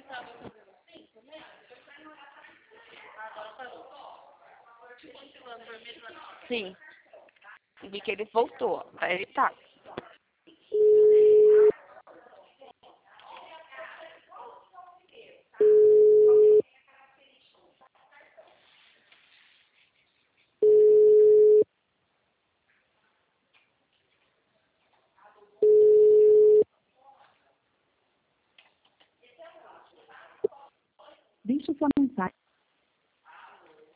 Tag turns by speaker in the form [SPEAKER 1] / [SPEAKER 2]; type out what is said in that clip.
[SPEAKER 1] Sim. Vi que ele voltou. Ele tá.
[SPEAKER 2] Deixe sua mensagem.